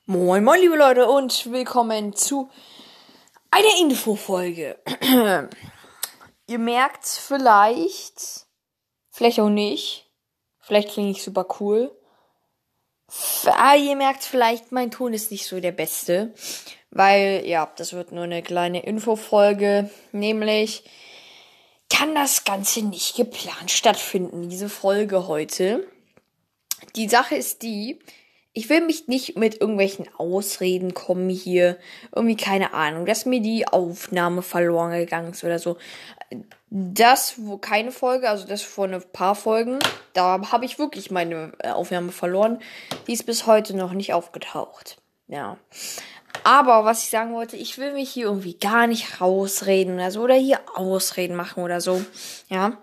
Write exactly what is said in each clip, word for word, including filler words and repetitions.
Moin, moin, liebe Leute, und willkommen zu einer Infofolge. Ihr merkt vielleicht, vielleicht auch nicht, vielleicht klinge ich super cool. Aber ihr merkt vielleicht, mein Ton ist nicht so der beste, weil, ja, das wird nur eine kleine Infofolge, nämlich kann das Ganze nicht geplant stattfinden, diese Folge heute. Die Sache ist die, ich will mich nicht mit irgendwelchen Ausreden kommen hier. Irgendwie keine Ahnung, dass mir die Aufnahme verloren gegangen ist oder so. Das, wo keine Folge, also das vor ein paar Folgen, da habe ich wirklich meine Aufnahme verloren. Die ist bis heute noch nicht aufgetaucht. Ja. Aber was ich sagen wollte, ich will mich hier irgendwie gar nicht rausreden oder so. Oder hier Ausreden machen oder so. Ja.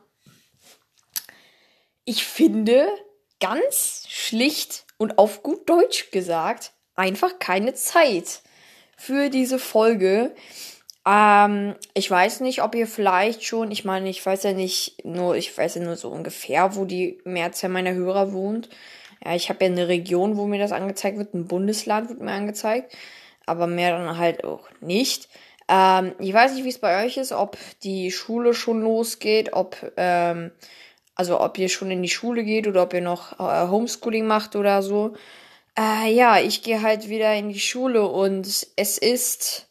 Ich finde ganz schlicht und auf gut Deutsch gesagt, einfach keine Zeit für diese Folge. Ähm, ich weiß nicht, ob ihr vielleicht schon, ich meine, ich weiß ja nicht nur, ich weiß ja nur so ungefähr, wo die Mehrzahl meiner Hörer wohnt. Ja, ich habe ja eine Region, wo mir das angezeigt wird, ein Bundesland wird mir angezeigt, aber mehr dann halt auch nicht. Ähm, ich weiß nicht, wie es bei euch ist, ob die Schule schon losgeht, ob, ähm, Also ob ihr schon in die Schule geht oder ob ihr noch äh, Homeschooling macht oder so. Äh, ja, ich gehe halt wieder in die Schule und es ist...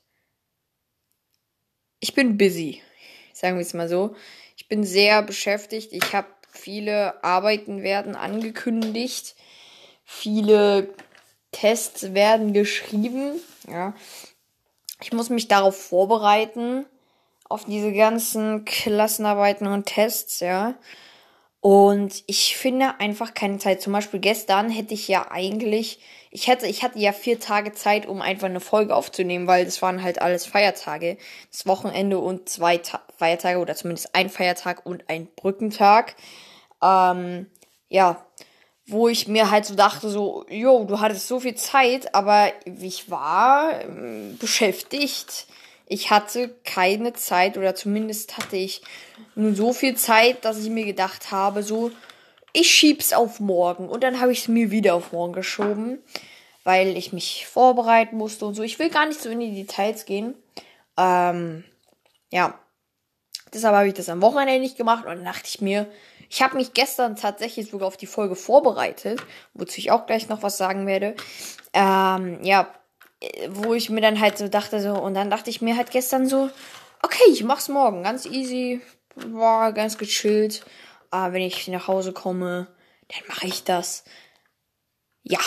Ich bin busy, sagen wir es mal so. Ich bin sehr beschäftigt. Ich habe viele Arbeiten werden angekündigt. Viele Tests werden geschrieben. Ja. Ich muss mich darauf vorbereiten. Auf diese ganzen Klassenarbeiten und Tests, ja. Und ich finde einfach keine Zeit. Zum Beispiel gestern hätte ich ja eigentlich, ich hätte, ich hatte ja vier Tage Zeit, um einfach eine Folge aufzunehmen, weil das waren halt alles Feiertage. Das Wochenende und zwei Ta- Feiertage oder zumindest ein Feiertag und ein Brückentag. Ähm, ja, wo ich mir halt so dachte, so, jo, du hattest so viel Zeit, aber ich war ähm, beschäftigt. Ich hatte keine Zeit oder zumindest hatte ich nur so viel Zeit, dass ich mir gedacht habe, so, ich schieb's auf morgen. Und dann habe ich es mir wieder auf morgen geschoben, weil ich mich vorbereiten musste und so. Ich will gar nicht so in die Details gehen. Ähm, ja, deshalb habe ich das am Wochenende nicht gemacht und dann dachte ich mir, ich habe mich gestern tatsächlich sogar auf die Folge vorbereitet, wozu ich auch gleich noch was sagen werde. Ähm, ja, wo ich mir dann halt so dachte, so, und dann dachte ich mir halt gestern so, okay, ich mach's morgen, ganz easy, war ganz gechillt. Aber wenn ich nach Hause komme, dann mache ich das. Ja.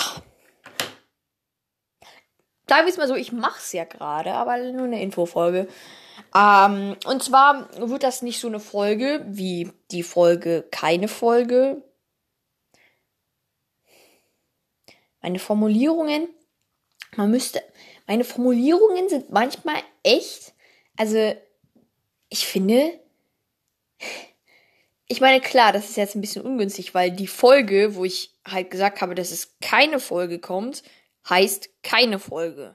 Sagen wir es mal so, ich mach's ja gerade, aber nur eine Infofolge. Ähm, und zwar wird das nicht so eine Folge wie die Folge keine Folge. Meine Formulierungen, man müsste, meine Formulierungen sind manchmal echt, also ich finde, ich meine, klar, das ist jetzt ein bisschen ungünstig, weil die Folge, wo ich halt gesagt habe, dass es keine Folge kommt, heißt keine Folge.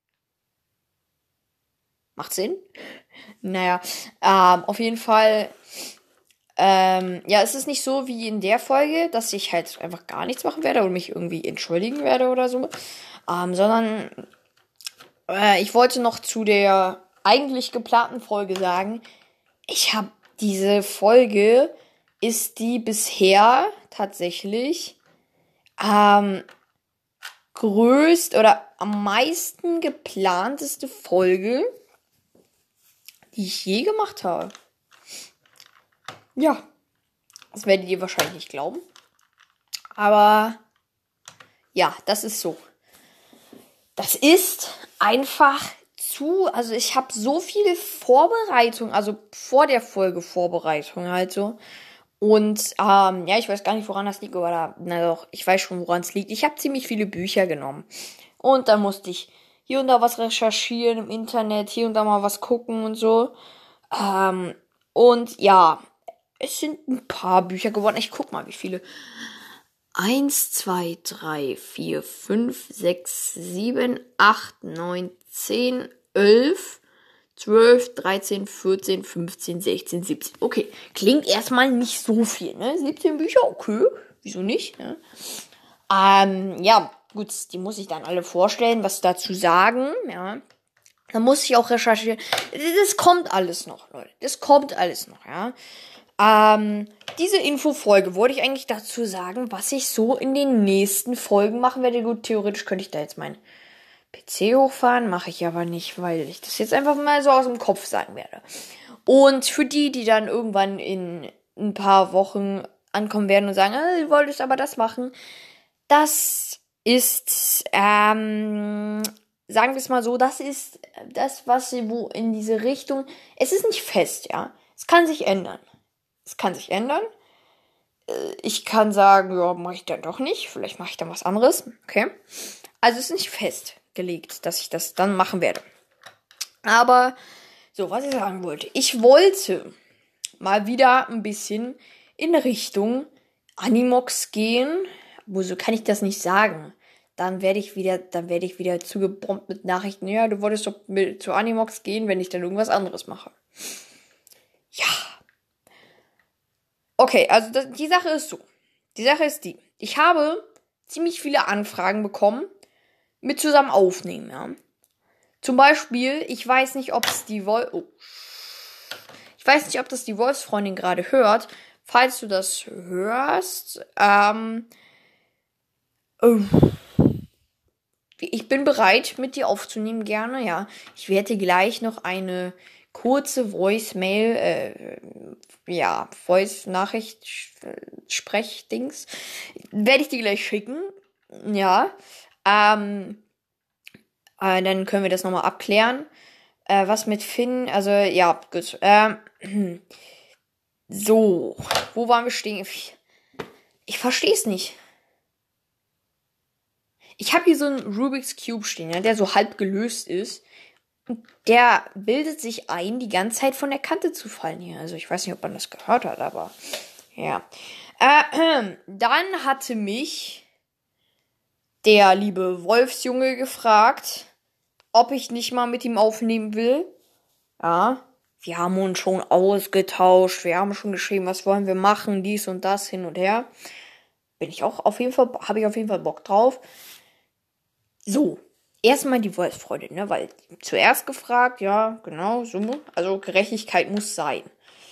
Macht Sinn? Naja, ähm, auf jeden Fall, ähm, ja, es ist nicht so wie in der Folge, dass ich halt einfach gar nichts machen werde und mich irgendwie entschuldigen werde oder so, ähm, sondern äh, ich wollte noch zu der eigentlich geplanten Folge sagen, ich habe diese Folge, ist die bisher tatsächlich ähm, größt oder am meisten geplanteste Folge, die ich je gemacht habe. Ja, das werdet ihr wahrscheinlich nicht glauben. Aber ja, das ist so. Das ist einfach zu, also ich habe so viele Vorbereitungen, also vor der Folge Vorbereitung halt so. Und ähm, ja, ich weiß gar nicht, woran das liegt, oder na doch, ich weiß schon, woran es liegt. Ich habe ziemlich viele Bücher genommen. Und dann musste ich hier und da was recherchieren im Internet, hier und da mal was gucken und so. Ähm, und ja, es sind ein paar Bücher geworden. Ich guck mal, wie viele. Eins, zwei, drei, vier, fünf, sechs, sieben, acht, neun, zehn, elf, zwölf, dreizehn, vierzehn, fünfzehn, sechzehn, siebzehn. Okay, klingt erstmal nicht so viel, ne? siebzehn Bücher, okay, wieso nicht, ne? Ähm, ja, gut, die muss ich dann alle vorstellen, was dazu sagen, ja. Dann muss ich auch recherchieren. Das kommt alles noch, Leute. Das kommt alles noch, ja. Ähm, diese Infofolge wollte ich eigentlich dazu sagen, was ich so in den nächsten Folgen machen werde. Gut, theoretisch könnte ich da jetzt meinen P C hochfahren, mache ich aber nicht, weil ich das jetzt einfach mal so aus dem Kopf sagen werde. Und für die, die dann irgendwann in ein paar Wochen ankommen werden und sagen, ah, du wolltest aber das machen, das ist, ähm, sagen wir es mal so, das ist das, was wo in diese Richtung, es ist nicht fest, ja. Es kann sich ändern. Es kann sich ändern. Ich kann sagen, ja, mache ich dann doch nicht. Vielleicht mache ich dann was anderes. Okay. Also es ist nicht festgelegt, dass ich das dann machen werde. Aber, so, was ich sagen wollte. Ich wollte mal wieder ein bisschen in Richtung Animox gehen. Wieso kann ich das nicht sagen? Dann werde ich wieder, dann werde ich wieder zugebombt mit Nachrichten. Ja, du wolltest doch mit, zu Animox gehen, wenn ich dann irgendwas anderes mache. Ja. Okay, also das, die Sache ist so. Die Sache ist die. Ich habe ziemlich viele Anfragen bekommen mit zusammen aufnehmen, ja. Zum Beispiel, ich weiß nicht, ob es die Wolf... Oh. Ich weiß nicht, ob das die Wolfsfreundin gerade hört. Falls du das hörst, ähm... Oh. Ich bin bereit, mit dir aufzunehmen, gerne, ja. Ich werde gleich noch eine kurze Voice-Mail, äh, ja, Voice-Nachricht, Sprechdings, werde ich dir gleich schicken, ja. Ähm, äh, dann können wir das nochmal abklären. Äh, was mit Finn, also, ja, gut. Ähm, so, wo waren wir stehen? Ich, ich verstehe es nicht. Ich habe hier so einen Rubik's Cube stehen, ja, der so halb gelöst ist. Und der bildet sich ein, die ganze Zeit von der Kante zu fallen hier. Also ich weiß nicht, ob man das gehört hat, aber ja. Äh, dann hatte mich der liebe Wolfsjunge gefragt, ob ich nicht mal mit ihm aufnehmen will. Ja, wir haben uns schon ausgetauscht, wir haben schon geschrieben, was wollen wir machen, dies und das, hin und her. Bin ich auch auf jeden Fall, habe ich auf jeden Fall Bock drauf. So, erstmal die Wolfsfreundin, ne, weil zuerst gefragt, ja, genau, so, also Gerechtigkeit muss sein.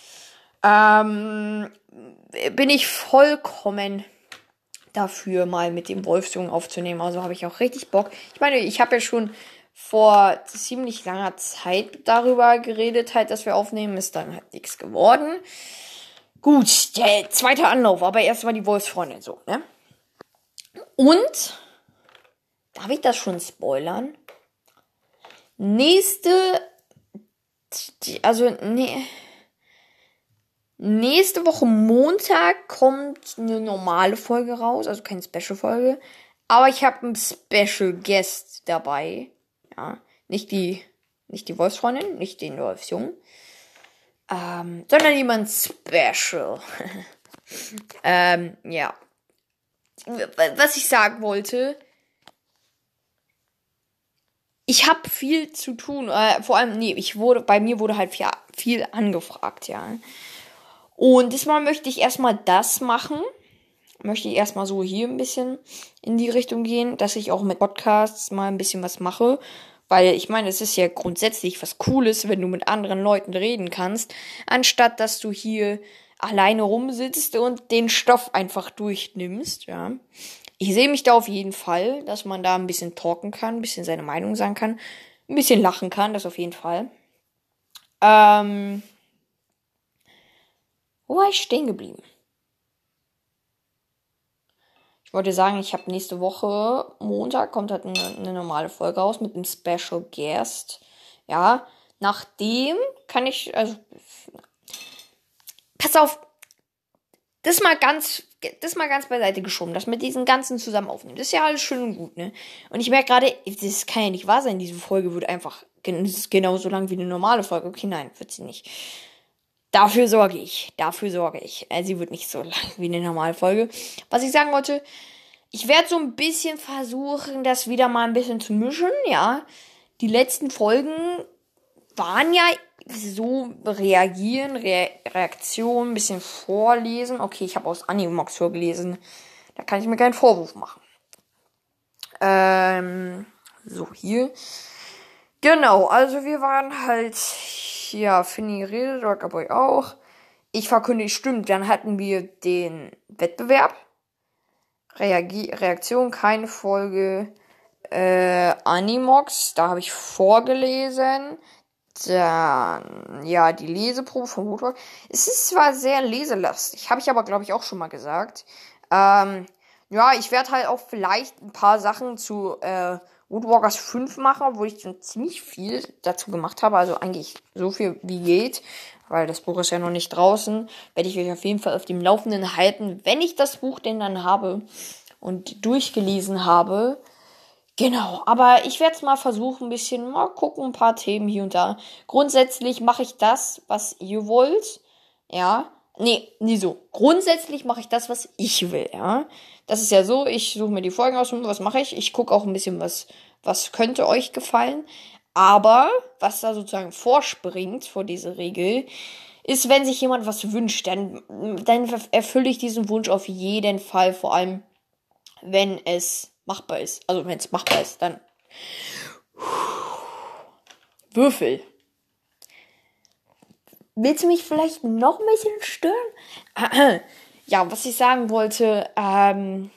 Ähm, bin ich vollkommen dafür, mal mit dem Wolfsjungen aufzunehmen, also habe ich auch richtig Bock. Ich meine, ich habe ja schon vor ziemlich langer Zeit darüber geredet, halt, dass wir aufnehmen, ist dann halt nichts geworden. Gut, der zweite Anlauf, aber erstmal die Wolfsfreundin, so, ne. Und... Darf ich das schon spoilern? Nächste, also nee, nächste Woche Montag kommt eine normale Folge raus, also keine Special-Folge. Aber ich habe einen Special Guest dabei, ja, nicht die, nicht die Wolfsfreundin, nicht den Wolfsjungen, ähm, sondern jemand Special. ähm, ja. Was ich sagen wollte. Ich habe viel zu tun, äh, vor allem, nee, ich wurde, bei mir wurde halt viel, viel angefragt, ja. Und diesmal möchte ich erstmal das machen. Möchte ich erstmal so hier ein bisschen in die Richtung gehen, dass ich auch mit Podcasts mal ein bisschen was mache. Weil ich meine, es ist ja grundsätzlich was Cooles, wenn du mit anderen Leuten reden kannst, anstatt dass du hier alleine rumsitzt und den Stoff einfach durchnimmst, ja. Ich sehe mich da auf jeden Fall, dass man da ein bisschen talken kann, ein bisschen seine Meinung sagen kann, ein bisschen lachen kann, das auf jeden Fall. Ähm, wo war ich stehen geblieben? Ich wollte sagen, ich habe nächste Woche, Montag, kommt halt eine, eine normale Folge raus mit einem Special Guest. Ja, nachdem kann ich, also, pass auf, das mal ganz, das mal ganz beiseite geschoben, das mit diesen ganzen zusammen aufnehmen. Das ist ja alles schön und gut, ne? Und ich merke gerade, das kann ja nicht wahr sein, diese Folge wird einfach, das ist genauso lang wie eine normale Folge. Okay, nein, wird sie nicht. Dafür sorge ich, dafür sorge ich. Also sie wird nicht so lang wie eine normale Folge. Was ich sagen wollte, ich werde so ein bisschen versuchen, das wieder mal ein bisschen zu mischen, ja. Die letzten Folgen waren ja so reagieren, Re- Reaktion, ein bisschen vorlesen. Okay, ich habe aus Animox vorgelesen. Da kann ich mir keinen Vorwurf machen. Ähm, so, hier. Genau, also wir waren halt, ja, Finny redet, Rockaboi auch. Ich verkündige, stimmt, dann hatten wir den Wettbewerb. Reagi- Reaktion, keine Folge. Äh, Animox, da habe ich vorgelesen. Dann, ja, die Leseprobe von Woodwalk. Es ist zwar sehr leselastig, habe ich aber, glaube ich, auch schon mal gesagt. Ähm, ja, ich werde halt auch vielleicht ein paar Sachen zu äh, Woodwalkers fünf machen, obwohl ich schon ziemlich viel dazu gemacht habe. Also eigentlich so viel wie geht, weil das Buch ist ja noch nicht draußen. Werde ich euch auf jeden Fall auf dem Laufenden halten, wenn ich das Buch denn dann habe und durchgelesen habe. Genau, aber ich werde es mal versuchen, ein bisschen mal gucken, ein paar Themen hier und da. Grundsätzlich mache ich das, was ihr wollt. Ja, nee, nie so. Grundsätzlich mache ich das, was ich will, ja. Das ist ja so, ich suche mir die Folgen aus und was mache ich? Ich gucke auch ein bisschen, was, was könnte euch gefallen. Aber, was da sozusagen vorspringt vor dieser Regel, ist, wenn sich jemand was wünscht, dann, dann erfülle ich diesen Wunsch auf jeden Fall, vor allem, wenn es machbar ist. Also wenn es machbar ist, dann Würfel. Willst du mich vielleicht noch ein bisschen stören? Ja, was ich sagen wollte, ähm,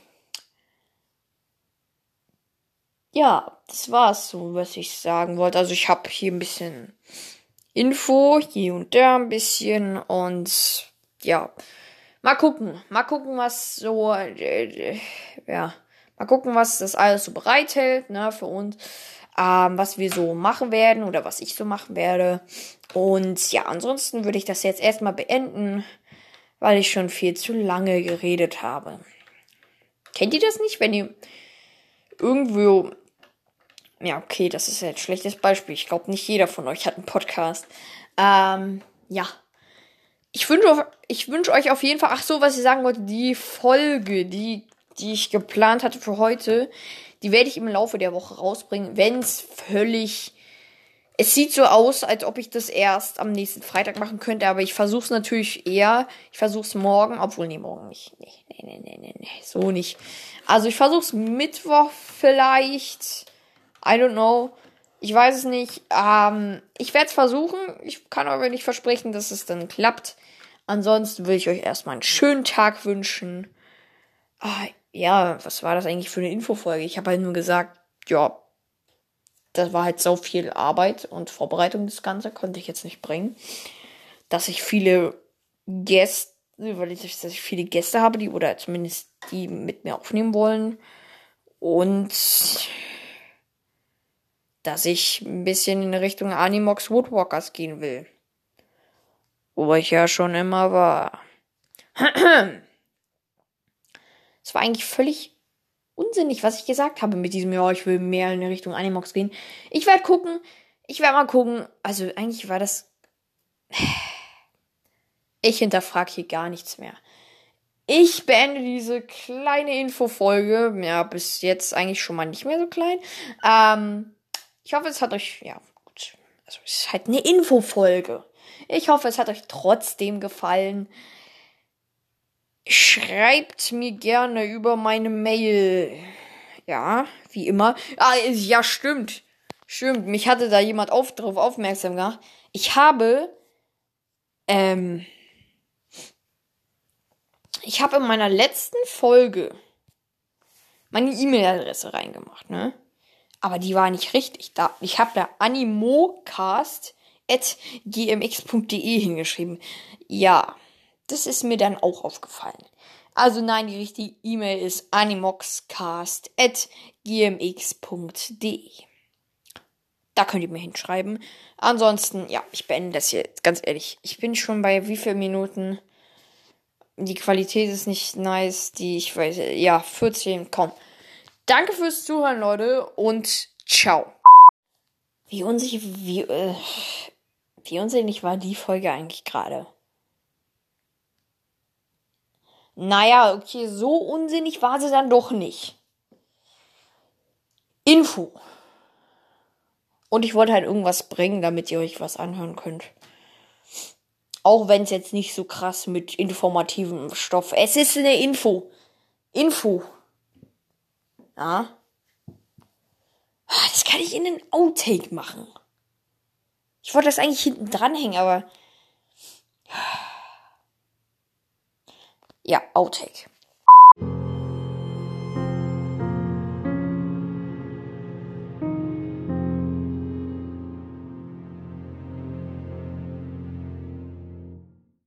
ja, das war's so, was ich sagen wollte. Also ich habe hier ein bisschen Info, hier und da ein bisschen und ja, mal gucken, mal gucken, was so, äh, ja, mal gucken, was das alles so bereithält, ne, für uns, ähm, was wir so machen werden oder was ich so machen werde. Und ja, ansonsten würde ich das jetzt erstmal beenden, weil ich schon viel zu lange geredet habe. Kennt ihr das nicht, wenn ihr irgendwo, ja, okay, das ist ja ein schlechtes Beispiel. Ich glaube, nicht jeder von euch hat einen Podcast. Ähm, ja. Ich wünsche ich wünsch euch auf jeden Fall, ach so, was ich sagen wollte, die Folge, die, die ich geplant hatte für heute, die werde ich im Laufe der Woche rausbringen, wenn es völlig, es sieht so aus, als ob ich das erst am nächsten Freitag machen könnte, aber ich versuche es natürlich eher, ich versuche es morgen, obwohl, nee, morgen nicht, nee, nee, nee, nee, nee, nee, so nicht. Also ich versuche es Mittwoch vielleicht, I don't know, ich weiß es nicht. Ähm, ich werde es versuchen. Ich kann aber nicht versprechen, dass es dann klappt. Ansonsten will ich euch erstmal einen schönen Tag wünschen. Ah, ja, was war das eigentlich für eine Infofolge? Ich habe halt nur gesagt, ja, das war halt so viel Arbeit und Vorbereitung, das Ganze konnte ich jetzt nicht bringen. Dass ich viele Gäste, weil ich, dass ich viele Gäste habe, die oder zumindest die mit mir aufnehmen wollen. Und dass ich ein bisschen in Richtung Animox Woodwalkers gehen will. Wo ich ja schon immer war. Es war eigentlich völlig unsinnig, was ich gesagt habe mit diesem, ja, ich will mehr in Richtung Animox gehen. Ich werde gucken, ich werde mal gucken. Also eigentlich war das... Ich hinterfrage hier gar nichts mehr. Ich beende diese kleine Infofolge. Ja, bis jetzt eigentlich schon mal nicht mehr so klein. Ähm, ich hoffe, es hat euch... Ja, gut. Also es ist halt eine Infofolge. Ich hoffe, es hat euch trotzdem gefallen. Schreibt mir gerne über meine Mail. Ja, wie immer. Ah, ja, stimmt. Stimmt, mich hatte da jemand auf, drauf aufmerksam gemacht. Ich habe, ähm, ich habe in meiner letzten Folge meine E-Mail-Adresse reingemacht, ne? Aber die war nicht richtig. Da, ich habe da animocast at g m x punkt d e hingeschrieben. Ja, das ist mir dann auch aufgefallen. Also nein, die richtige E-Mail ist animoxcast at g m x punkt d e. Da könnt ihr mir hinschreiben. Ansonsten, ja, ich beende das hier. Ganz ehrlich, ich bin schon bei wie vielen Minuten? Die Qualität ist nicht nice. Die, ich weiß, ja, vierzehn, komm. Danke fürs Zuhören, Leute, und ciao. Wie unsicher, wie, äh, wie unsinnig war die Folge eigentlich gerade? Naja, okay, so unsinnig war sie dann doch nicht. Info. Und ich wollte halt irgendwas bringen, damit ihr euch was anhören könnt. Auch wenn es jetzt nicht so krass mit informativem Stoff. Es ist eine Info. Info. Ja. kann ich in den Outtake machen. Ich wollte das eigentlich hinten dranhängen, aber... Ja, Outtake.